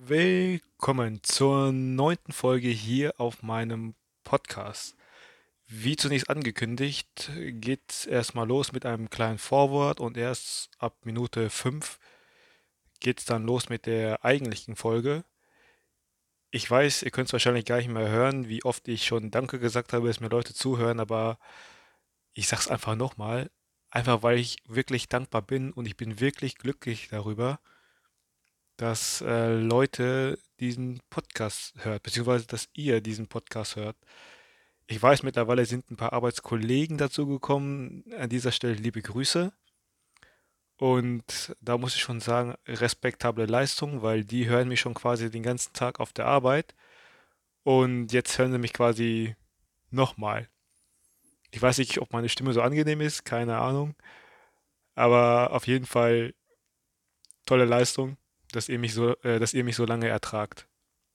Willkommen zur neunten Folge hier auf meinem Podcast. Wie zunächst angekündigt, geht's erstmal los mit einem kleinen Vorwort und erst ab Minute 5 geht's dann los mit der eigentlichen Folge. Ich weiß, ihr könnt es wahrscheinlich gar nicht mehr hören, wie oft ich schon Danke gesagt habe, dass mir Leute zuhören, aber ich sag's einfach nochmal, einfach weil ich wirklich dankbar bin und ich bin wirklich glücklich darüber, dass Leute diesen Podcast hört, beziehungsweise dass ihr diesen Podcast hört. Ich weiß, mittlerweile sind ein paar Arbeitskollegen dazu gekommen. An dieser Stelle liebe Grüße. Und da muss ich schon sagen, respektable Leistung, weil die hören mich schon quasi den ganzen Tag auf der Arbeit. Und jetzt hören sie mich quasi nochmal. Ich weiß nicht, ob meine Stimme so angenehm ist, keine Ahnung. Aber auf jeden Fall tolle Leistung, dass ihr mich so lange ertragt.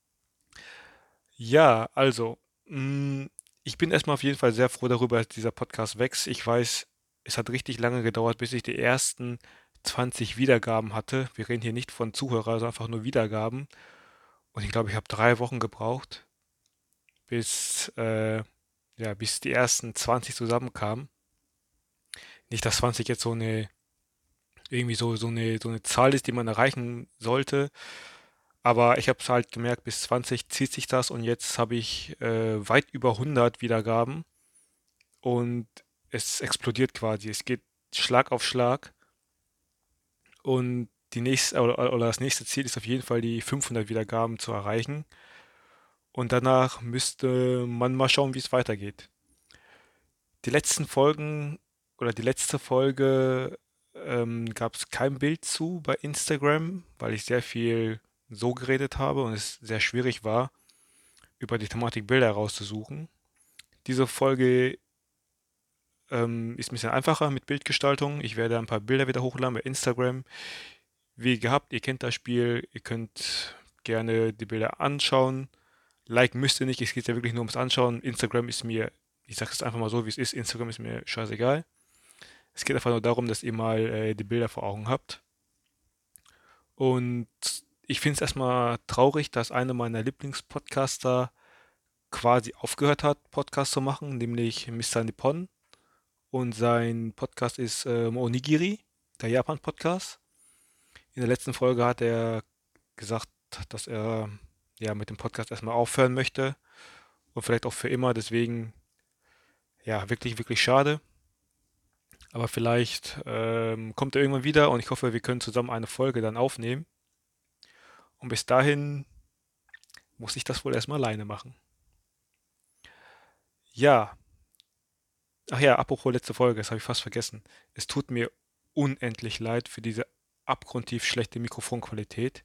Ja, also, ich bin erstmal auf jeden Fall sehr froh darüber, dass dieser Podcast wächst. Ich weiß, es hat richtig lange gedauert, bis ich die ersten 20 Wiedergaben hatte. Wir reden hier nicht von Zuhörer, sondern einfach nur Wiedergaben. Und ich glaube, ich habe 3 Wochen gebraucht, bis, ja, bis die ersten 20 zusammenkamen. Nicht, dass 20 jetzt irgendwie so eine Zahl ist, die man erreichen sollte. Aber ich habe es halt gemerkt, bis 20 zieht sich das und jetzt habe ich weit über 100 Wiedergaben. Und es explodiert quasi. Es geht Schlag auf Schlag und oder das nächste Ziel ist auf jeden Fall die 500 Wiedergaben zu erreichen und danach müsste man mal schauen, wie es weitergeht. Die letzten Folgen oder die letzte Folge gab es kein Bild zu bei Instagram, weil ich sehr viel so geredet habe und es sehr schwierig war, über die Thematik Bilder rauszusuchen. Diese Folge ist ein bisschen einfacher mit Bildgestaltung. Ich werde ein paar Bilder wieder hochladen bei Instagram. Wie gehabt, ihr kennt das Spiel. Ihr könnt gerne die Bilder anschauen. Liken müsst ihr nicht. Es geht ja wirklich nur ums Anschauen. Instagram ist mir, ich sage es einfach mal so, wie es ist. Instagram ist mir scheißegal. Es geht einfach nur darum, dass ihr mal die Bilder vor Augen habt. Und ich finde es erstmal traurig, dass einer meiner Lieblingspodcaster quasi aufgehört hat, Podcast zu machen, nämlich Mr. Nippon. Und sein Podcast ist Onigiri, der Japan-Podcast. In der letzten Folge hat er gesagt, dass er ja mit dem Podcast erstmal aufhören möchte und vielleicht auch für immer. Deswegen ja, wirklich, wirklich schade. Aber vielleicht kommt er irgendwann wieder und ich hoffe, wir können zusammen eine Folge dann aufnehmen. Und bis dahin muss ich das wohl erstmal alleine machen. Ja, ach ja, apropos letzte Folge, das habe ich fast vergessen. Es tut mir unendlich leid für diese abgrundtief schlechte Mikrofonqualität.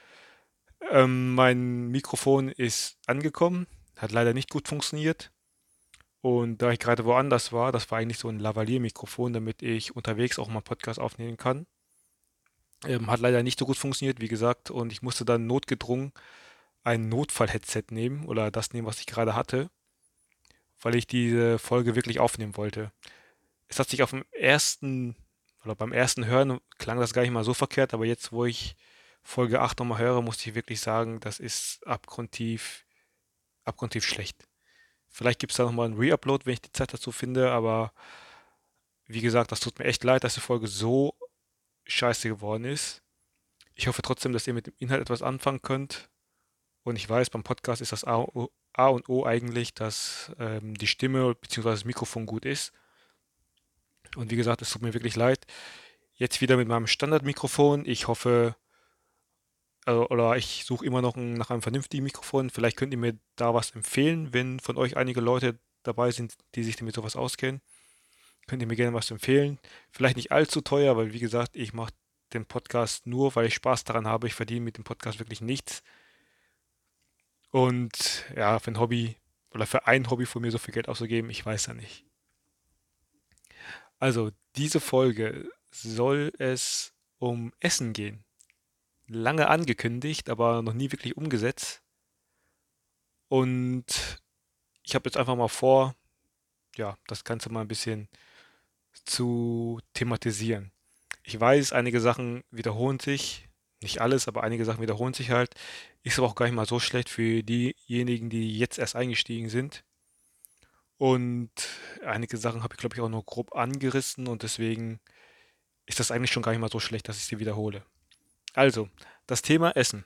Mein Mikrofon ist angekommen, hat leider nicht gut funktioniert. Und da ich gerade woanders war, das war eigentlich so ein Lavalier-Mikrofon, damit ich unterwegs auch mal einen Podcast aufnehmen kann. Hat leider nicht so gut funktioniert, wie gesagt, und ich musste dann notgedrungen ein Notfall-Headset nehmen oder das nehmen, was ich gerade hatte, weil ich diese Folge wirklich aufnehmen wollte. Es hat sich auf dem ersten oder beim ersten Hören klang das gar nicht mal so verkehrt, aber jetzt, wo ich Folge 8 nochmal höre, musste ich wirklich sagen, das ist abgrundtief schlecht. Vielleicht gibt es da nochmal einen Reupload, wenn ich die Zeit dazu finde, aber wie gesagt, das tut mir echt leid, dass die Folge so scheiße geworden ist. Ich hoffe trotzdem, dass ihr mit dem Inhalt etwas anfangen könnt. Und ich weiß, beim Podcast ist das A und O eigentlich, dass die Stimme bzw. das Mikrofon gut ist. Und wie gesagt, es tut mir wirklich leid. Jetzt wieder mit meinem Standardmikrofon. Ich hoffe, oder ich suche immer noch nach einem vernünftigen Mikrofon. Vielleicht könnt ihr mir da was empfehlen, wenn von euch einige Leute dabei sind, die sich mit sowas auskennen. Könnt ihr mir gerne was empfehlen. Vielleicht nicht allzu teuer, weil wie gesagt, ich mache den Podcast nur, weil ich Spaß daran habe. Ich verdiene mit dem Podcast wirklich nichts. Und ja, für ein Hobby oder für ein Hobby von mir so viel Geld auszugeben, ich weiß ja nicht. Also, diese Folge soll es um Essen gehen. Lange angekündigt, aber noch nie wirklich umgesetzt. Und ich habe jetzt einfach mal vor, ja, das Ganze mal ein bisschen zu thematisieren. Ich weiß, einige Sachen wiederholen sich, Nicht alles, aber einige Sachen wiederholen sich halt. Ist aber auch gar nicht mal so schlecht für diejenigen, die jetzt erst eingestiegen sind. Und einige Sachen habe ich, glaube ich, auch nur grob angerissen und deswegen ist das eigentlich schon gar nicht mal so schlecht, dass ich sie wiederhole. Also, das Thema Essen.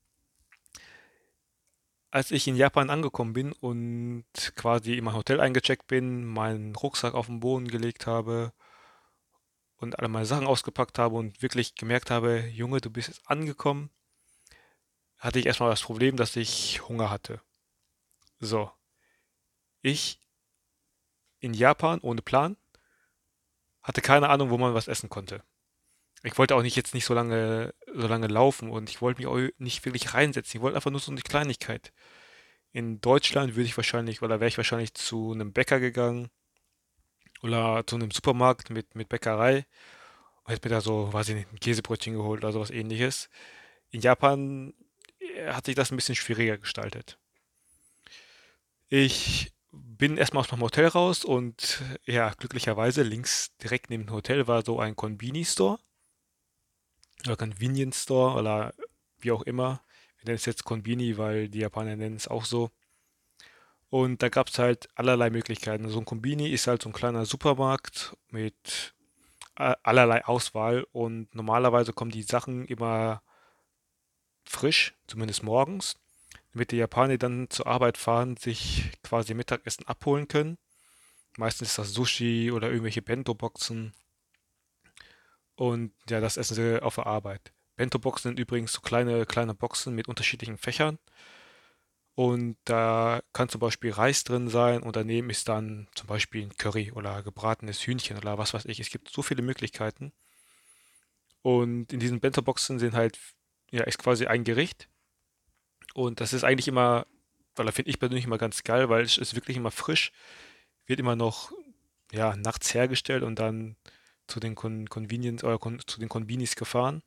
Als ich in Japan angekommen bin und quasi in mein Hotel eingecheckt bin, meinen Rucksack auf den Boden gelegt habe und alle meine Sachen ausgepackt habe und wirklich gemerkt habe, Junge, du bist jetzt angekommen, hatte ich erstmal das Problem, dass ich Hunger hatte. So, ich in Japan ohne Plan, hatte keine Ahnung, wo man was essen konnte. Ich wollte auch nicht jetzt nicht so lange laufen und ich wollte mich auch nicht wirklich reinsetzen. Ich wollte einfach nur so eine Kleinigkeit. In Deutschland würde ich wahrscheinlich, oder wäre ich wahrscheinlich zu einem Bäcker gegangen oder zu einem Supermarkt mit Bäckerei und hätte mir da so, weiß ich nicht, ein Käsebrötchen geholt oder sowas ähnliches. In Japan hat sich das ein bisschen schwieriger gestaltet. Ich bin erstmal aus meinem Hotel raus und ja, glücklicherweise links direkt neben dem Hotel war so ein Konbini-Store oder Convenience Store oder wie auch immer. Wir nennen es jetzt Konbini, weil die Japaner nennen es auch so. Und da gab es halt allerlei Möglichkeiten. So ein Konbini ist halt so ein kleiner Supermarkt mit allerlei Auswahl und normalerweise kommen die Sachen immer frisch, zumindest morgens, damit die Japaner dann zur Arbeit fahren, sich quasi Mittagessen abholen können. Meistens ist das Sushi oder irgendwelche Bento-Boxen und ja, das essen sie auf der Arbeit. Bento-Boxen sind übrigens so kleine Boxen mit unterschiedlichen Fächern und da kann zum Beispiel Reis drin sein und daneben ist dann zum Beispiel ein Curry oder gebratenes Hühnchen oder was weiß ich. Es gibt so viele Möglichkeiten und in diesen Bento-Boxen sind halt, ja, ist quasi ein Gericht und das ist eigentlich immer, weil da finde ich persönlich immer ganz geil, weil es ist wirklich immer frisch, wird immer noch, ja, nachts hergestellt und dann zu den Convenience oder zu den Convinis gefahren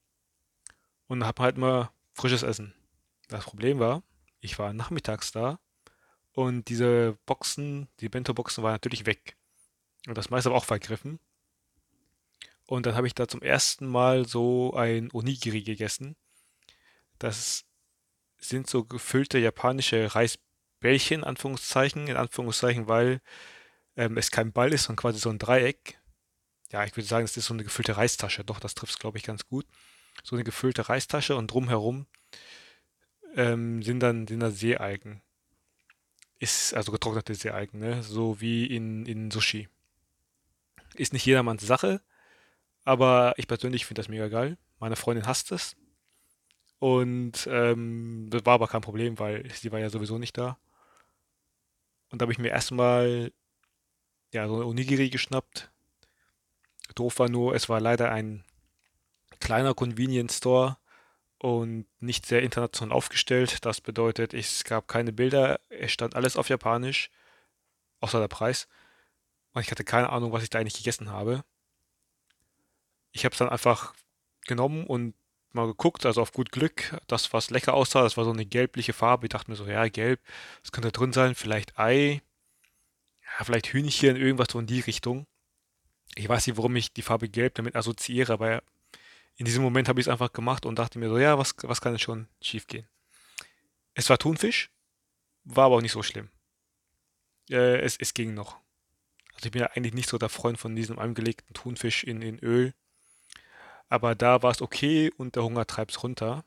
und habe halt immer frisches Essen. Das Problem war, ich war nachmittags da und diese Boxen, die Bento-Boxen waren natürlich weg. Und das meiste war auch vergriffen. Und dann habe ich da zum ersten Mal so ein Onigiri gegessen. Das sind so gefüllte japanische Reisbällchen, in Anführungszeichen, weil es kein Ball ist, sondern quasi so ein Dreieck. Ja, ich würde sagen, es ist so eine gefüllte Reistasche. Doch, das trifft es, glaube ich, ganz gut. So eine gefüllte Reistasche und drumherum sind dann Seealgen. Ist also getrocknete Seealgen, ne? So wie in Sushi. Ist nicht jedermanns Sache, aber ich persönlich finde das mega geil. Meine Freundin hasst es. Und das war aber kein Problem, weil sie war ja sowieso nicht da. Und da habe ich mir erstmal ja, so eine Onigiri geschnappt. Doof war nur, es war leider ein kleiner Convenience Store und nicht sehr international aufgestellt. Das bedeutet, es gab keine Bilder, es stand alles auf Japanisch, außer der Preis. Und ich hatte keine Ahnung, was ich da eigentlich gegessen habe. Ich habe es dann einfach genommen und mal geguckt, also auf gut Glück, das, was lecker aussah, das war so eine gelbliche Farbe. Ich dachte mir so, ja, gelb, was könnte drin sein? Vielleicht Ei, ja, vielleicht Hühnchen, irgendwas so in die Richtung. Ich weiß nicht, warum ich die Farbe gelb damit assoziiere, aber in diesem Moment habe ich es einfach gemacht und dachte mir so, ja, was kann denn schon schief gehen? Es war Thunfisch, war aber auch nicht so schlimm. Es ging noch. Also ich bin ja eigentlich nicht so der Freund von diesem angelegten Thunfisch in Öl, aber da war es okay und der Hunger treibt's runter.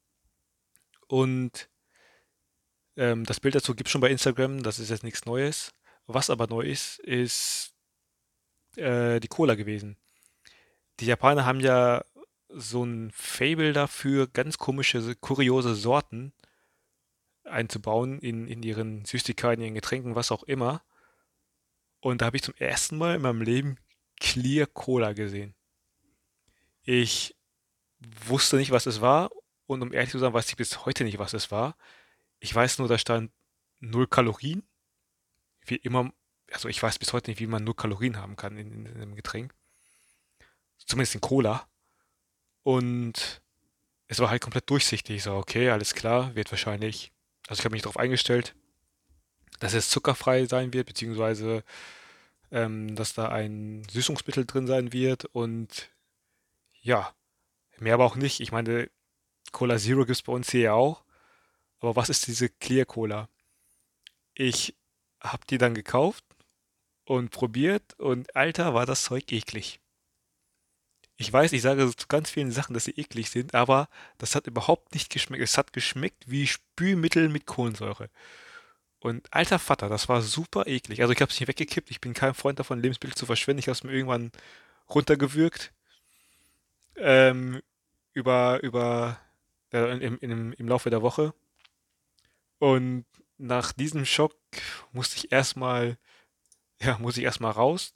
Und das Bild dazu gibt es schon bei Instagram, das ist jetzt nichts Neues. Was aber neu ist, ist die Cola gewesen. Die Japaner haben ja so ein Faible dafür, ganz komische, kuriose Sorten einzubauen in ihren Süßigkeiten, in ihren Getränken, was auch immer. Und da habe ich zum ersten Mal in meinem Leben Clear Cola gesehen. Ich wusste nicht, was es war und um ehrlich zu sein, weiß ich bis heute nicht, was es war. Ich weiß nur, da stand 0 Kalorien. Wie immer, also ich weiß bis heute nicht, wie man 0 Kalorien haben kann in einem Getränk. Zumindest in Cola. Und es war halt komplett durchsichtig. Ich so, okay, alles klar, wird wahrscheinlich. Also ich habe mich darauf eingestellt, dass es zuckerfrei sein wird, beziehungsweise dass da ein Süßungsmittel drin sein wird. Und ja, Mehr aber auch nicht. Ich meine, Cola Zero gibt es bei uns hier ja auch. Aber was ist diese Clear Cola? Ich habe die dann gekauft und probiert und Alter, war das Zeug eklig. Ich weiß, ich sage zu ganz vielen Sachen, dass sie eklig sind, aber das hat überhaupt nicht geschmeckt. Es hat geschmeckt wie Spülmittel mit Kohlensäure. Und alter Vater, das war super eklig. Also ich habe es nicht weggekippt. Ich bin kein Freund davon, Lebensmittel zu verschwenden. Ich habe es mir irgendwann runtergewürgt. Ähm, über im Laufe der Woche. Und nach diesem Schock musste ich erstmal, ja, muss ich erstmal raus.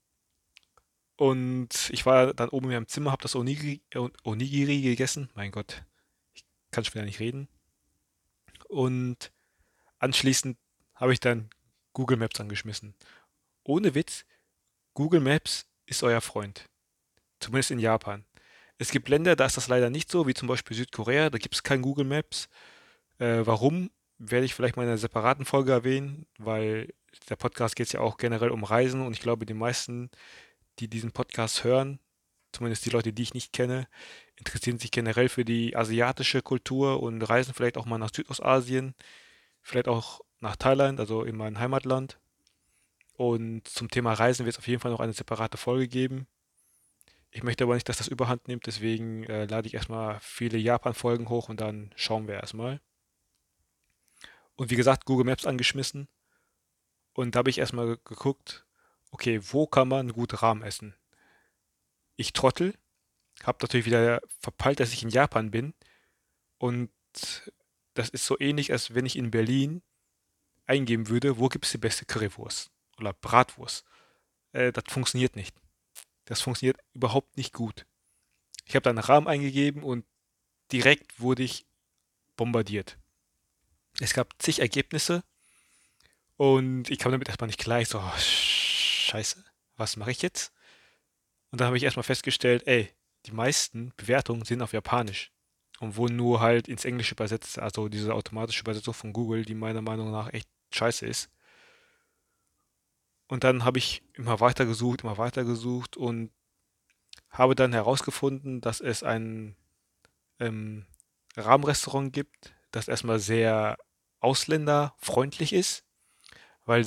Und ich war dann oben in meinem Zimmer, habe das Onigiri gegessen. Mein Gott, kann schon wieder nicht reden. Und anschließend habe ich dann Google Maps angeschmissen. Ohne Witz, Google Maps ist euer Freund. Zumindest in Japan. Es gibt Länder, da ist das leider nicht so, wie zum Beispiel Südkorea, da gibt es kein Google Maps. Warum, werde ich vielleicht mal in einer separaten Folge erwähnen, weil der Podcast geht ja auch generell um Reisen und ich glaube, die meisten, die diesen Podcast hören, zumindest die Leute, die ich nicht kenne, interessieren sich generell für die asiatische Kultur und reisen vielleicht auch mal nach Südostasien, vielleicht auch nach Thailand, also in mein Heimatland. Und zum Thema Reisen wird es auf jeden Fall noch eine separate Folge geben. Ich möchte aber nicht, dass das Überhand nimmt, deswegen lade ich erstmal viele Japan-Folgen hoch und dann schauen wir erstmal. Und wie gesagt, Google Maps angeschmissen und da habe ich erstmal geguckt, okay, wo kann man gut Ramen essen? Ich Trottel, habe natürlich wieder verpeilt, dass ich in Japan bin und das ist so ähnlich, als wenn ich in Berlin eingeben würde, wo gibt es die beste Currywurst oder Bratwurst. Das funktioniert nicht. Das funktioniert überhaupt nicht gut. Ich habe da einen Rahmen eingegeben und direkt wurde ich bombardiert. Es gab zig Ergebnisse und ich kam damit erstmal nicht klar. Ich so, oh, scheiße, was mache ich jetzt? Und dann habe ich erstmal festgestellt, ey, die meisten Bewertungen sind auf Japanisch und wurden nur halt ins Englische übersetzt, also diese automatische Übersetzung von Google, die meiner Meinung nach echt scheiße ist. Und dann habe ich immer weiter gesucht und habe dann herausgefunden, dass es ein ähm, Rahmenrestaurant gibt, das erstmal sehr ausländerfreundlich ist, weil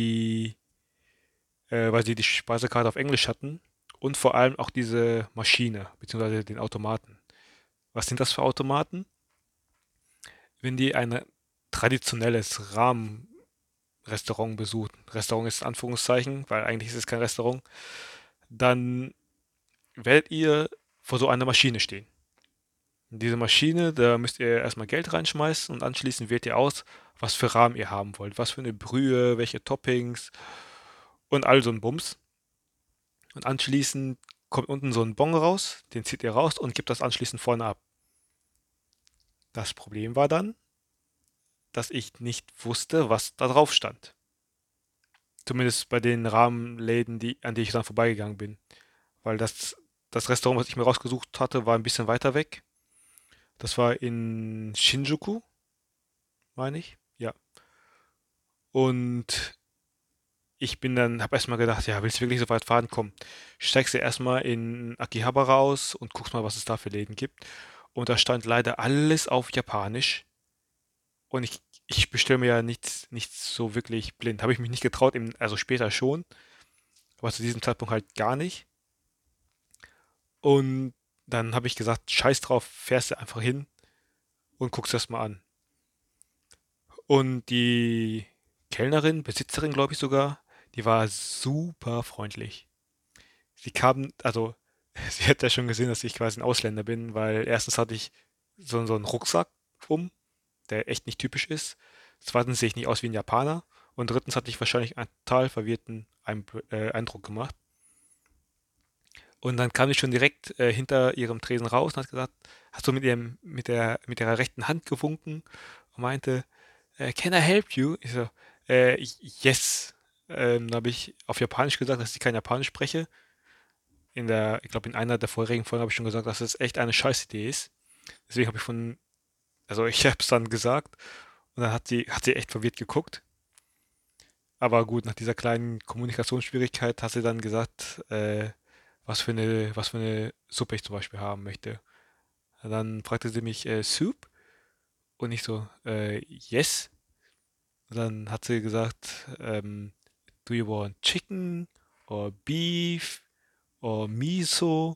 weil sie die Speisekarte auf Englisch hatten und vor allem auch diese Maschine, beziehungsweise den Automaten. Was sind das für Automaten? Wenn die ein traditionelles Rahmenrestaurant besuchen, Restaurant ist Anführungszeichen, weil eigentlich ist es kein Restaurant, dann werdet ihr vor so einer Maschine stehen. Diese Maschine, da müsst ihr erstmal Geld reinschmeißen und anschließend wählt ihr aus, was für Rahmen ihr haben wollt, was für eine Brühe, welche Toppings und all so ein Bums. Und anschließend kommt unten so ein Bon raus, den zieht ihr raus und gebt das anschließend vorne ab. Das Problem war dann, dass ich nicht wusste, was da drauf stand. Zumindest bei den Rahmenläden, an die ich dann vorbeigegangen bin. Weil das Restaurant, was ich mir rausgesucht hatte, war ein bisschen weiter weg. Das war in Shinjuku, meine ich. Ja. Und habe erstmal gedacht, ja, willst du wirklich so weit fahren? Komm, steigst du erstmal in Akihabara aus und guckst mal, was es da für Läden gibt. Und da stand leider alles auf Japanisch. Und ich bestelle mir ja nichts so wirklich blind. Habe ich mich nicht getraut, also später schon, aber zu diesem Zeitpunkt halt gar nicht. Und dann habe ich gesagt, scheiß drauf, fährst du einfach hin und guckst das mal an. Und die Kellnerin, Besitzerin, glaube ich sogar, die war super freundlich. Sie kam, also sie hat ja schon gesehen, dass ich quasi ein Ausländer bin, weil erstens hatte ich so einen Rucksack um, der echt nicht typisch ist. Zweitens sehe ich nicht aus wie ein Japaner. Und drittens hatte ich wahrscheinlich einen total verwirrten Eindruck gemacht. Und dann kam ich schon direkt hinter ihrem Tresen raus und hat gesagt, hat so mit ihrer rechten Hand gewunken und meinte, can I help you? Ich so, yes. Dann habe ich auf Japanisch gesagt, dass ich kein Japanisch spreche. Ich glaube, in einer der vorherigen Folgen habe ich schon gesagt, dass es echt eine Scheißidee ist. Deswegen also ich habe es dann gesagt und dann hat sie echt verwirrt geguckt. Aber gut, nach dieser kleinen Kommunikationsschwierigkeit hat sie dann gesagt, was für eine Suppe ich zum Beispiel haben möchte. Und dann fragte sie mich, Soup? Und ich so, yes. Und dann hat sie gesagt, do you want chicken or beef or miso?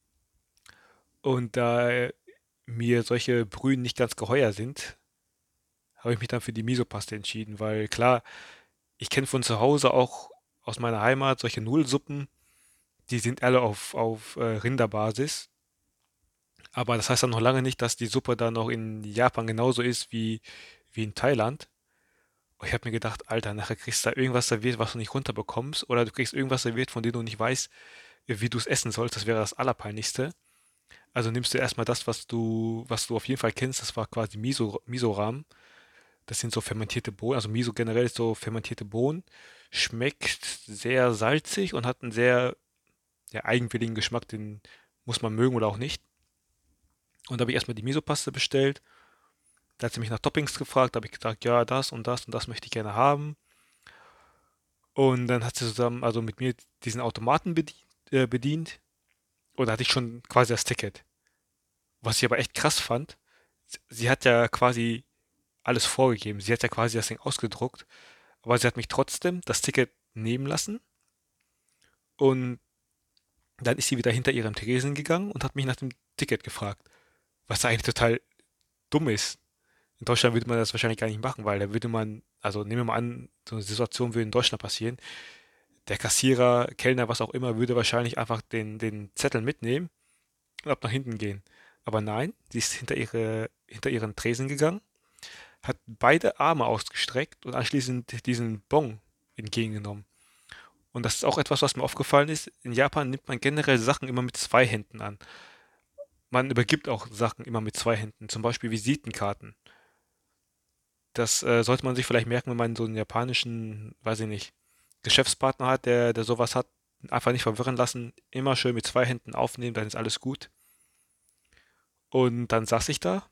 Und da mir solche Brühen nicht ganz geheuer sind, habe ich mich dann für die Miso-Paste entschieden, weil klar, ich kenne von zu Hause auch aus meiner Heimat solche Nudelsuppen, die sind alle auf Rinderbasis. Aber das heißt dann noch lange nicht, dass die Suppe dann noch in Japan genauso ist wie in Thailand. Und ich habe mir gedacht, Alter, nachher kriegst du da irgendwas serviert, was du nicht runterbekommst, oder du kriegst irgendwas serviert, von dem du nicht weißt, wie du es essen sollst. Das wäre das Allerpeinlichste. Also nimmst du erstmal das, was du auf jeden Fall kennst. Das war quasi Miso-Ramen. Das sind so fermentierte Bohnen. Also Miso generell ist so fermentierte Bohnen. Schmeckt sehr salzig und hat einen sehr, ja, eigenwilligen Geschmack. Den muss man mögen oder auch nicht. Und da habe ich erstmal die Miso-Paste bestellt. Da hat sie mich nach Toppings gefragt. Da habe ich gesagt, ja, das und das und das möchte ich gerne haben. Und dann hat sie zusammen, also mit mir diesen Automaten bedient. Und da hatte ich schon quasi das Ticket. Was ich aber echt krass fand, sie hat ja quasi alles vorgegeben. Sie hat ja quasi das Ding ausgedruckt. Aber sie hat mich trotzdem das Ticket nehmen lassen. Und dann ist sie wieder hinter ihrem Tresen gegangen und hat mich nach dem Ticket gefragt. Was eigentlich total dumm ist. In Deutschland würde man das wahrscheinlich gar nicht machen, weil da würde man, also nehmen wir mal an, so eine Situation würde in Deutschland passieren. Der Kassierer, Kellner, was auch immer, würde wahrscheinlich einfach den Zettel mitnehmen und ab nach hinten gehen. Aber nein, sie ist hinter ihren Tresen gegangen, hat beide Arme ausgestreckt und anschließend diesen Bon entgegengenommen. Und das ist auch etwas, was mir aufgefallen ist. In Japan nimmt man generell Sachen immer mit zwei Händen an. Man übergibt auch Sachen immer mit zwei Händen, zum Beispiel Visitenkarten. Das sollte man sich vielleicht merken, wenn man so einen japanischen, weiß ich nicht, Geschäftspartner hat, der sowas hat. Einfach nicht verwirren lassen, immer schön mit zwei Händen aufnehmen, dann ist alles gut. Und dann saß ich da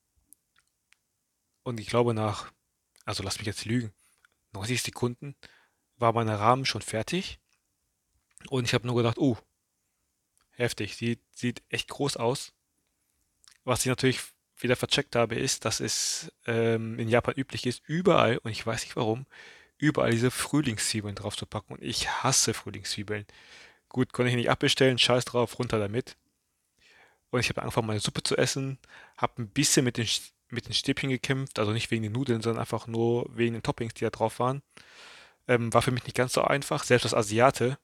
und ich glaube also lass mich jetzt lügen, 90 Sekunden war mein Rahmen schon fertig und ich habe nur gedacht, heftig, sieht echt groß aus. Was ich natürlich wieder vercheckt habe, ist, dass es in Japan üblich ist, überall, und ich weiß nicht warum, überall diese Frühlingszwiebeln drauf zu packen. Und ich hasse Frühlingszwiebeln. Gut, konnte ich nicht abbestellen, scheiß drauf, runter damit. Und ich habe angefangen, meine Suppe zu essen, habe ein bisschen mit den Stäbchen gekämpft, also nicht wegen den Nudeln, sondern einfach nur wegen den Toppings, die da drauf waren. War für mich nicht ganz so einfach, selbst als Asiate.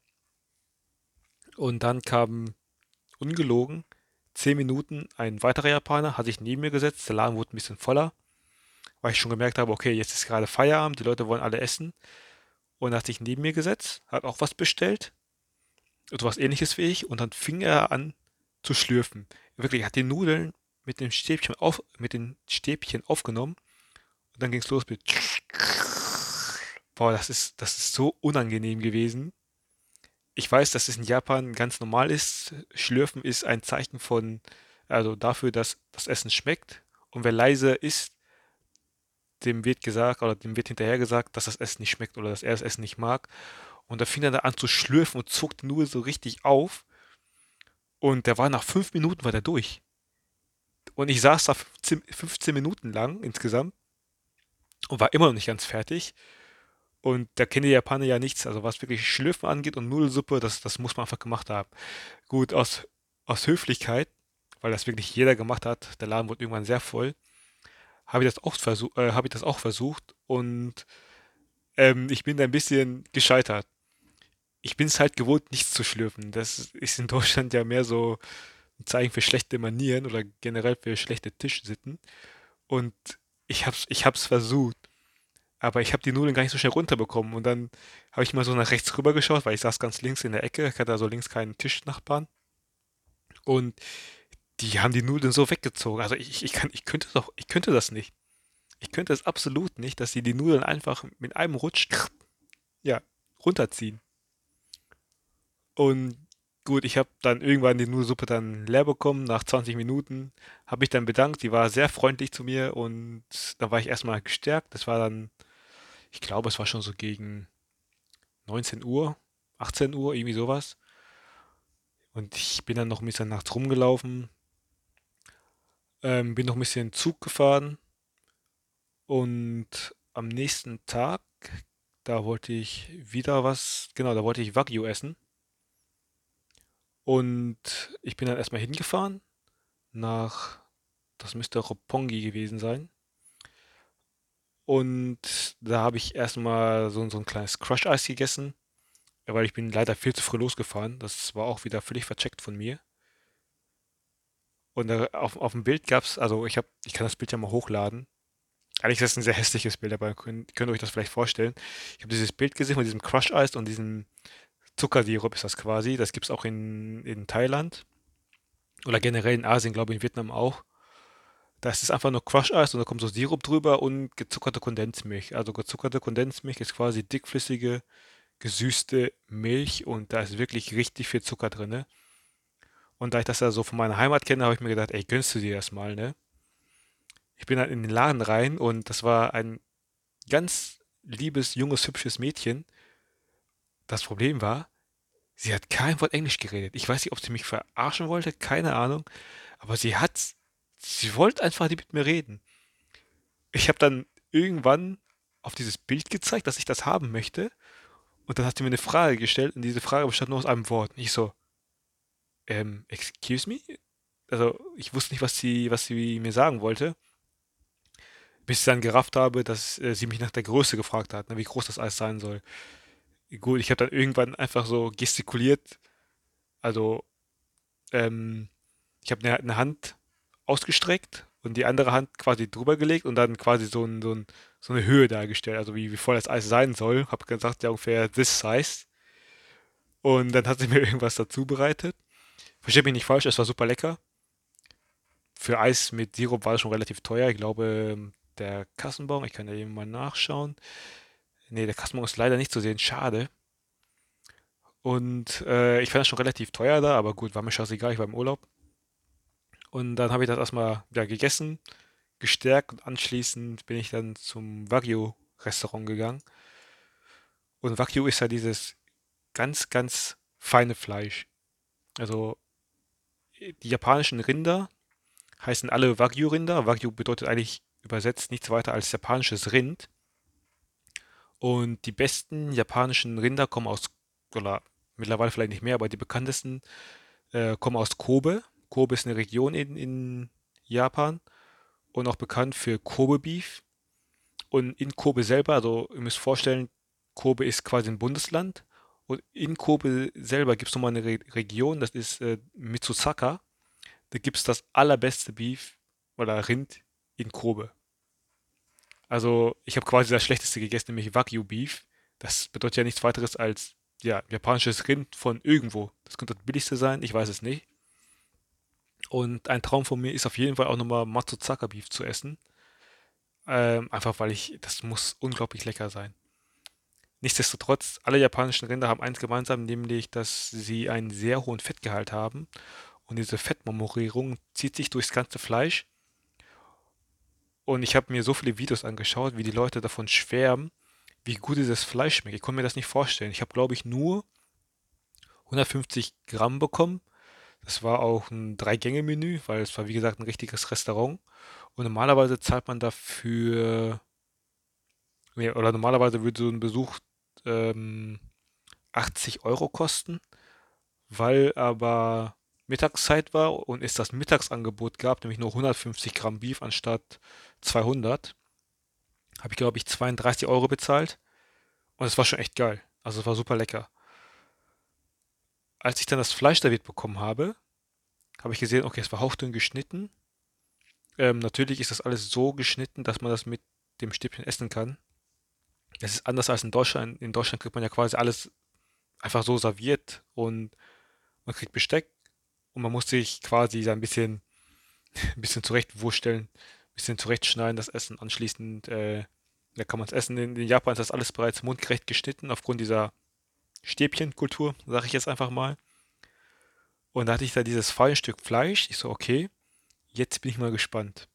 Und dann kam ungelogen 10 Minuten ein weiterer Japaner, hat sich neben mir gesetzt, der Laden wurde ein bisschen voller, weil ich schon gemerkt habe, okay, jetzt ist gerade Feierabend, die Leute wollen alle essen. Und er hat sich neben mir gesetzt, hat auch was bestellt, etwas ähnliches wie ich, und dann fing er an zu schlürfen. Wirklich, er hat die Nudeln mit den Stäbchen aufgenommen und dann ging es los mit. Boah, das ist so unangenehm gewesen. Ich weiß, dass es in Japan ganz normal ist. Schlürfen ist ein Zeichen also dafür, dass das Essen schmeckt. Und wer leise isst, dem wird gesagt oder dem wird hinterher gesagt, dass das Essen nicht schmeckt oder dass er das Essen nicht mag. Und da fing er da an zu schlürfen und zog die Nudel so richtig auf. Und der war nach 5 Minuten war der durch. Und ich saß da 15 Minuten lang insgesamt und war immer noch nicht ganz fertig. Und da kennen die Japaner ja nichts. Also was wirklich Schlürfen angeht und Nudelsuppe, das muss man einfach gemacht haben. Gut, aus Höflichkeit, weil das wirklich jeder gemacht hat, der Laden wurde irgendwann sehr voll, habe ich das auch versucht und ich bin da ein bisschen gescheitert. Ich bin es halt gewohnt, nichts zu schlürfen. Das ist in Deutschland ja mehr so ein Zeichen für schlechte Manieren oder generell für schlechte Tischsitten. Und ich hab's versucht, aber ich habe die Nudeln gar nicht so schnell runterbekommen. Und dann habe ich mal so nach rechts rüber geschaut, weil ich saß ganz links in der Ecke. Ich hatte also links keinen Tischnachbarn. Und die haben die Nudeln so weggezogen. Also ich könnte das nicht. Ich könnte es absolut nicht, dass sie die Nudeln einfach mit einem Rutsch, ja, runterziehen. Und gut, ich habe dann irgendwann die Nudelsuppe dann leer bekommen. Nach 20 Minuten habe ich dann bedankt. Die war sehr freundlich zu mir und dann war ich erstmal gestärkt. Das war dann, ich glaube, es war schon so gegen 19 Uhr, 18 Uhr, irgendwie sowas. Und ich bin dann noch ein bisschen nachts rumgelaufen. Bin noch ein bisschen Zug gefahren und am nächsten Tag, da wollte ich wieder was, genau, da wollte ich Wagyu essen. Und ich bin dann erstmal hingefahren nach, das müsste Roppongi gewesen sein. Und da habe ich erstmal so ein kleines Crush-Eis gegessen, weil ich bin leider viel zu früh losgefahren. Das war auch wieder völlig vercheckt von mir. Und auf dem Bild gab's, also ich kann das Bild ja mal hochladen. Eigentlich ist das ein sehr hässliches Bild, aber könnt ihr euch das vielleicht vorstellen. Ich habe dieses Bild gesehen von diesem Crush-Eis und diesem Zuckersirup ist das quasi. Das gibt's auch in Thailand oder generell in Asien, glaube ich, in Vietnam auch. Da ist es einfach nur Crush-Eis und da kommt so Sirup drüber und gezuckerte Kondensmilch. Also gezuckerte Kondensmilch ist quasi dickflüssige, gesüßte Milch und da ist wirklich richtig viel Zucker drin, ne? Und da ich das ja so von meiner Heimat kenne, habe ich mir gedacht, ey, gönnst du dir das mal, ne? Ich bin dann in den Laden rein und das war ein ganz liebes, junges, hübsches Mädchen. Das Problem war, sie hat kein Wort Englisch geredet. Ich weiß nicht, ob sie mich verarschen wollte, keine Ahnung, aber sie wollte einfach nicht mit mir reden. Ich habe dann irgendwann auf dieses Bild gezeigt, dass ich das haben möchte. Und dann hat sie mir eine Frage gestellt und diese Frage bestand nur aus einem Wort. Und ich so, excuse me? Also ich wusste nicht, was sie mir sagen wollte, bis ich dann gerafft habe, dass sie mich nach der Größe gefragt hat, ne, wie groß das Eis sein soll. Gut, ich habe dann irgendwann einfach so gestikuliert, also ähm, ich habe eine Hand ausgestreckt und die andere Hand quasi drüber gelegt und dann quasi so eine Höhe dargestellt, also wie voll das Eis sein soll. Habe gesagt, ja ungefähr this size. Und dann hat sie mir irgendwas dazu bereitet. Versteht mich nicht falsch, es war super lecker. Für Eis mit Sirup war es schon relativ teuer. Ich glaube, der Kassenbon, ich kann ja eben mal nachschauen. Nee, der Kassenbon ist leider nicht zu sehen, schade. Und ich fand das schon relativ teuer da, aber gut, war mir scheißegal, ich war im Urlaub. Und dann habe ich das erstmal ja, gegessen, gestärkt und anschließend bin ich dann zum Wagyu-Restaurant gegangen. Und Wagyu ist ja dieses ganz feine Fleisch. Also die japanischen Rinder heißen alle Wagyu-Rinder. Wagyu bedeutet eigentlich übersetzt nichts weiter als japanisches Rind. Und die besten japanischen Rinder kommen aus, oder mittlerweile vielleicht nicht mehr, aber die bekanntesten kommen aus Kobe. Kobe ist eine Region in Japan und auch bekannt für Kobe Beef. Und in Kobe selber, also ihr müsst vorstellen, Kobe ist quasi ein Bundesland. Und in Kobe selber gibt es nochmal eine Region, das ist Mitsusaka. Da gibt es das allerbeste Beef oder Rind in Kobe. Also ich habe quasi das Schlechteste gegessen, nämlich Wagyu Beef. Das bedeutet ja nichts weiteres als ja, japanisches Rind von irgendwo. Das könnte das billigste sein, ich weiß es nicht. Und ein Traum von mir ist auf jeden Fall auch nochmal Matsuzaka Beef zu essen. Einfach weil das muss unglaublich lecker sein. Nichtsdestotrotz, alle japanischen Rinder haben eins gemeinsam, nämlich, dass sie einen sehr hohen Fettgehalt haben. Und diese Fettmarmorierung zieht sich durchs ganze Fleisch. Und ich habe mir so viele Videos angeschaut, wie die Leute davon schwärmen, wie gut dieses Fleisch schmeckt. Ich konnte mir das nicht vorstellen. Ich habe, glaube ich, nur 150 Gramm bekommen. Das war auch ein Drei-Gänge-Menü, weil es war, wie gesagt, ein richtiges Restaurant. Und normalerweise zahlt man dafür, nee, oder normalerweise würde so ein Besuch ähm, 80 € kosten. Weil aber Mittagszeit war und es das Mittagsangebot gab, nämlich nur 150 Gramm Beef anstatt 200, habe ich, glaube ich, 32 € bezahlt. Und es war schon echt geil. Also es war super lecker. Als ich dann das Fleisch serviert bekommen habe, habe ich gesehen, okay, es war hauchdünn geschnitten. Natürlich ist das alles so geschnitten, dass man das mit dem Stäbchen essen kann. Es ist anders als in Deutschland. In Deutschland kriegt man ja quasi alles einfach so serviert und man kriegt Besteck und man muss sich quasi da ein bisschen zurechtwursteln, ein bisschen zurechtschneiden, das Essen. Anschließend, da kann man es essen. In Japan ist das alles bereits mundgerecht geschnitten, aufgrund dieser Stäbchenkultur, sage ich jetzt einfach mal. Und da hatte ich da dieses feine Stück Fleisch. Ich so, okay, jetzt bin ich mal gespannt.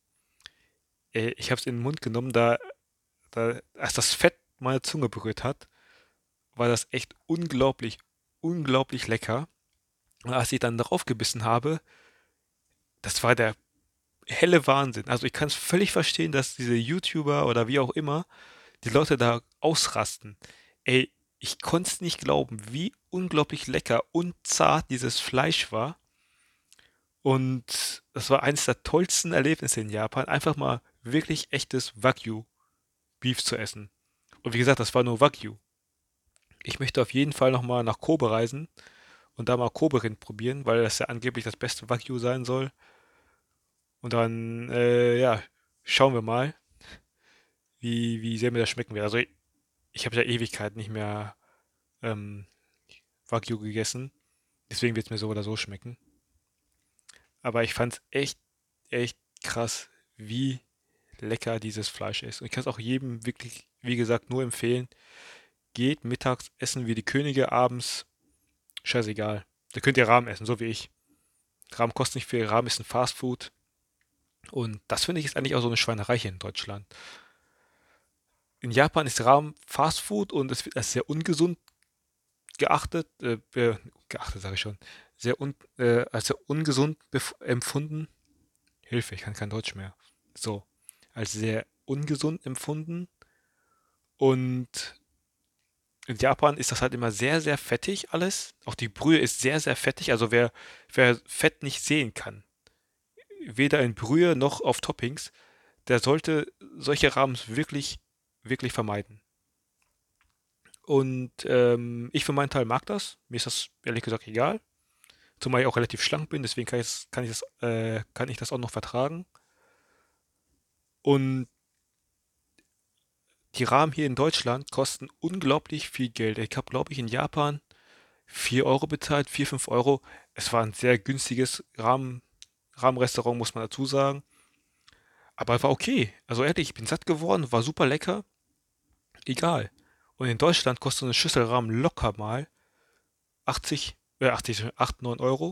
Ich habe es in den Mund genommen, als das Fett meine Zunge berührt hat, war das echt unglaublich lecker. Und als ich dann drauf gebissen habe, das war der helle Wahnsinn. Also ich kann es völlig verstehen, dass diese YouTuber oder wie auch immer die Leute da ausrasten. Ey, ich konnte es nicht glauben, wie unglaublich lecker und zart dieses Fleisch war. Und das war eines der tollsten Erlebnisse in Japan, einfach mal wirklich echtes Wagyu-Beef zu essen. Und wie gesagt, das war nur Wagyu. Ich möchte auf jeden Fall nochmal nach Kobe reisen und da mal Kobe-Rind probieren, weil das ja angeblich das beste Wagyu sein soll. Und dann, ja, schauen wir mal, wie sehr mir das schmecken wird. Also ich habe ja Ewigkeit nicht mehr ähm, Wagyu gegessen. Deswegen wird es mir so oder so schmecken. Aber ich fand es echt krass, wie lecker dieses Fleisch ist. Und ich kann es auch jedem wirklich, wie gesagt, nur empfehlen. Geht mittags essen wie die Könige, abends scheißegal. Da könnt ihr Ramen essen, so wie ich. Ramen kostet nicht viel, Ramen ist ein Fastfood. Und das finde ich ist eigentlich auch so eine Schweinerei hier in Deutschland. In Japan ist Ramen Fastfood und es wird als sehr ungesund geachtet, geachtet sage ich schon, als sehr ungesund empfunden. Hilfe, ich kann kein Deutsch mehr. So, als sehr ungesund empfunden. Und in Japan ist das halt immer sehr fettig alles. Auch die Brühe ist sehr fettig. Also wer Fett nicht sehen kann, weder in Brühe noch auf Toppings, der sollte solche Rahmens wirklich vermeiden. Und ich für meinen Teil mag das. Mir ist das ehrlich gesagt egal. Zumal ich auch relativ schlank bin, deswegen kann ich das auch noch vertragen. Und die Ramen hier in Deutschland kosten unglaublich viel Geld. Ich habe, glaube ich, in Japan 4 Euro bezahlt, 4 5 Euro. Es war ein sehr günstiges Rahmenrestaurant, muss man dazu sagen. Aber war okay. Also ehrlich, ich bin satt geworden, war super lecker. Egal. Und in Deutschland kostet so eine Schüssel Ramen locker mal 8, 9 Euro.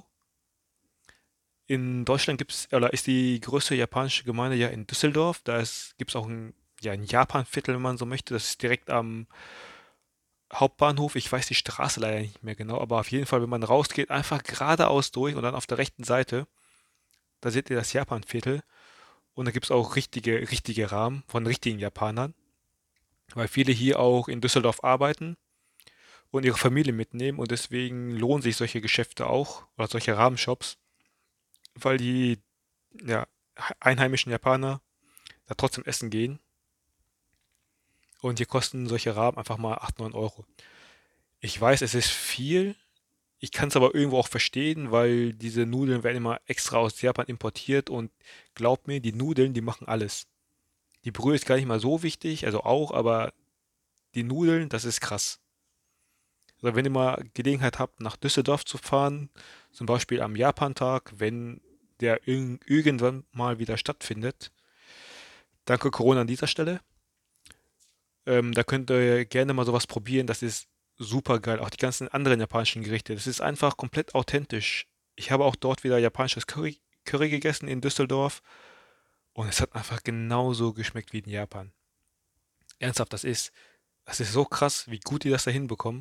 In Deutschland gibt's, oder ist die größte japanische Gemeinde ja in Düsseldorf. Gibt es auch ein Japan-Viertel, wenn man so möchte. Das ist direkt am Hauptbahnhof. Ich weiß die Straße leider nicht mehr genau, aber auf jeden Fall, wenn man rausgeht, einfach geradeaus durch und dann auf der rechten Seite, da seht ihr das Japan-Viertel. Und da gibt es auch richtige Ramen von richtigen Japanern, weil viele hier auch in Düsseldorf arbeiten und ihre Familie mitnehmen und deswegen lohnen sich solche Geschäfte auch oder solche Rahmenshops, weil die ja, einheimischen Japaner da trotzdem essen gehen. Und hier kosten solche Ramen einfach mal 8 9 Euro. Ich weiß, es ist viel. Ich kann es aber irgendwo auch verstehen, weil diese Nudeln werden immer extra aus Japan importiert und glaub mir, die Nudeln, die machen alles. Die Brühe ist gar nicht mal so wichtig, also auch, aber die Nudeln, das ist krass. Also wenn ihr mal Gelegenheit habt, nach Düsseldorf zu fahren, zum Beispiel am Japantag, wenn der irgendwann mal wieder stattfindet, danke Corona an dieser Stelle, da könnt ihr gerne mal sowas probieren. Das ist super geil. Auch die ganzen anderen japanischen Gerichte. Das ist einfach komplett authentisch. Ich habe auch dort wieder japanisches Curry gegessen in Düsseldorf und es hat einfach genauso geschmeckt wie in Japan. Ernsthaft, das ist so krass, wie gut die das da hinbekommen.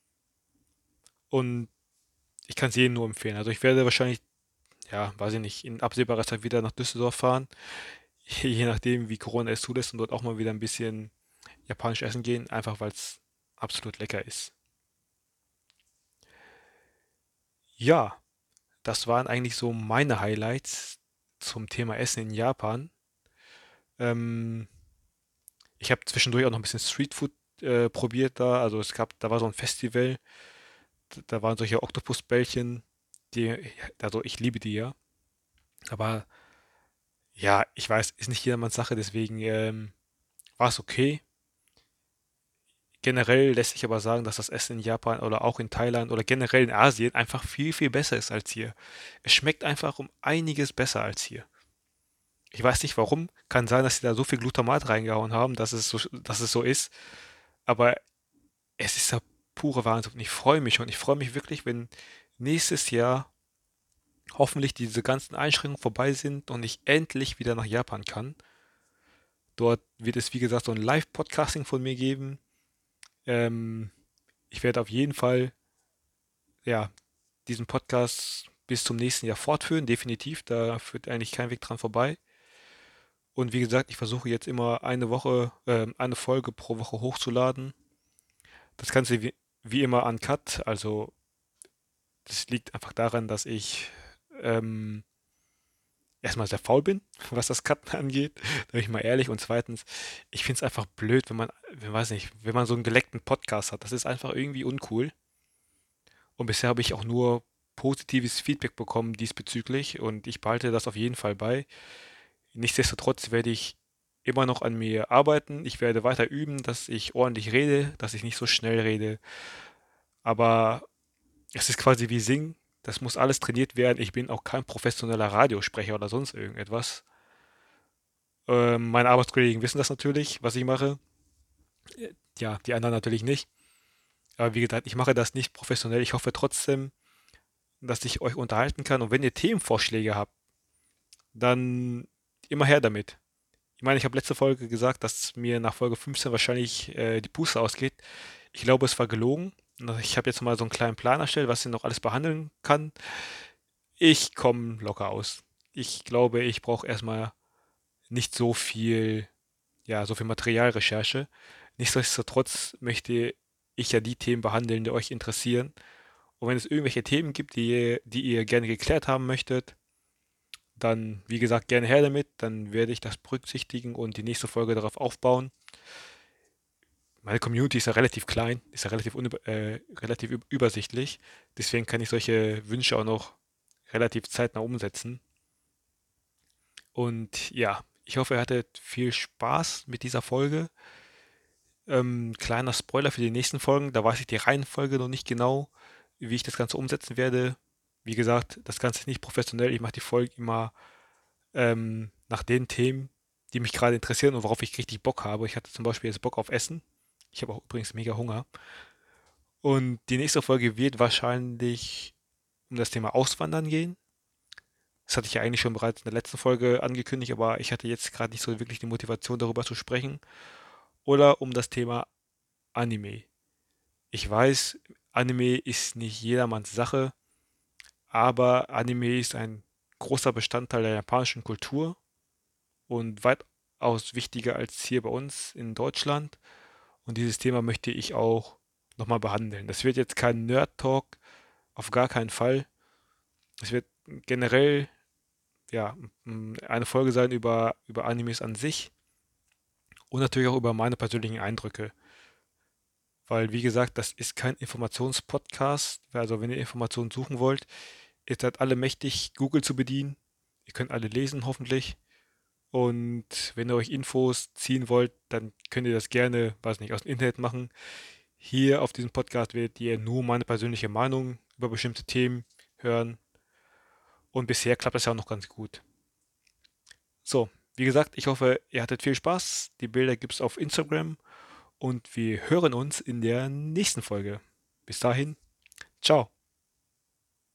Und ich kann es jedem nur empfehlen. Also ich werde wahrscheinlich, ja, weiß ich nicht, in absehbarer Zeit wieder nach Düsseldorf fahren. Je nachdem, wie Corona es zulässt und dort auch mal wieder ein bisschen japanisch essen gehen, einfach weil es absolut lecker ist. Ja, das waren eigentlich so meine Highlights zum Thema Essen in Japan. Ähm, Ich habe zwischendurch auch noch ein bisschen Streetfood probiert da. Also da war so ein Festival, da waren solche Oktopusbällchen, also ich liebe die ja. Aber ja, ich weiß, ist nicht jedermanns Sache, deswegen war es okay. Generell lässt sich aber sagen, dass das Essen in Japan oder auch in Thailand oder generell in Asien einfach viel besser ist als hier. Es schmeckt einfach um einiges besser als hier. Ich weiß nicht warum. Kann sein, dass sie da so viel Glutamat reingehauen haben, dass es so ist. Aber es ist der pure Wahnsinn. Und ich freue mich schon. Ich freue mich wirklich, wenn nächstes Jahr hoffentlich diese ganzen Einschränkungen vorbei sind und ich endlich wieder nach Japan kann. Dort wird es, wie gesagt, so ein Live-Podcasting von mir geben. Ähm, Ich werde auf jeden Fall, ja, diesen Podcast bis zum nächsten Jahr fortführen. Definitiv. Da führt eigentlich kein Weg dran vorbei. Und wie gesagt, ich versuche jetzt immer eine Folge pro Woche hochzuladen. Das Ganze wie immer uncut. Also das liegt einfach daran, dass ich ähm, erstmal sehr faul bin, was das Cutten angeht. Da bin ich mal ehrlich. Und zweitens, ich finde es einfach blöd, weiß nicht, wenn man so einen geleckten Podcast hat. Das ist einfach irgendwie uncool. Und bisher habe ich auch nur positives Feedback bekommen diesbezüglich und ich behalte das auf jeden Fall bei. Nichtsdestotrotz werde ich immer noch an mir arbeiten. Ich werde weiter üben, dass ich ordentlich rede, dass ich nicht so schnell rede. Aber es ist quasi wie Singen. Das muss alles trainiert werden. Ich bin auch kein professioneller Radiosprecher oder sonst irgendetwas. Meine Arbeitskollegen wissen das natürlich, was ich mache. Ja, die anderen natürlich nicht. Aber wie gesagt, ich mache das nicht professionell. Ich hoffe trotzdem, dass ich euch unterhalten kann. Und wenn ihr Themenvorschläge habt, dann immer her damit. Ich meine, ich habe letzte Folge gesagt, dass mir nach Folge 15 wahrscheinlich die Puste ausgeht. Ich glaube, es war gelogen. Ich habe jetzt mal so einen kleinen Plan erstellt, was ich noch alles behandeln kann. Ich komme locker aus. Ich glaube, ich brauche erstmal nicht so viel, ja, so viel Materialrecherche. Nichtsdestotrotz möchte ich ja die Themen behandeln, die euch interessieren. Und wenn es irgendwelche Themen gibt, die ihr gerne geklärt haben möchtet, dann, wie gesagt, gerne her damit. Dann werde ich das berücksichtigen und die nächste Folge darauf aufbauen. Meine Community ist ja relativ klein, ist ja relativ übersichtlich. Deswegen kann ich solche Wünsche auch noch relativ zeitnah umsetzen. Und ja, ich hoffe, ihr hattet viel Spaß mit dieser Folge. Kleiner Spoiler für die nächsten Folgen, da weiß ich die Reihenfolge noch nicht genau, wie ich das Ganze umsetzen werde. Wie gesagt, das Ganze ist nicht professionell. Ich mache die Folgen immer nach den Themen, die mich gerade interessieren und worauf ich richtig Bock habe. Ich hatte zum Beispiel jetzt Bock auf Essen. Ich habe auch übrigens mega Hunger. Und die nächste Folge wird wahrscheinlich um das Thema Auswandern gehen. Das hatte ich ja eigentlich schon bereits in der letzten Folge angekündigt, aber ich hatte jetzt gerade nicht so wirklich die Motivation, darüber zu sprechen. Oder um das Thema Anime. Ich weiß, Anime ist nicht jedermanns Sache, aber Anime ist ein großer Bestandteil der japanischen Kultur und weitaus wichtiger als hier bei uns in Deutschland. Und dieses Thema möchte ich auch nochmal behandeln. Das wird jetzt kein Nerd-Talk, auf gar keinen Fall. Es wird generell ja, eine Folge sein über Animes an sich und natürlich auch über meine persönlichen Eindrücke. Weil, wie gesagt, das ist kein Informationspodcast. Also, wenn ihr Informationen suchen wollt, ihr seid alle mächtig, Google zu bedienen. Ihr könnt alle lesen, hoffentlich. Und wenn ihr euch Infos ziehen wollt, dann könnt ihr das gerne, weiß nicht, aus dem Internet machen. Hier auf diesem Podcast werdet ihr nur meine persönliche Meinung über bestimmte Themen hören. Und bisher klappt das ja auch noch ganz gut. So, wie gesagt, ich hoffe, ihr hattet viel Spaß. Die Bilder gibt es auf Instagram und wir hören uns in der nächsten Folge. Bis dahin, ciao.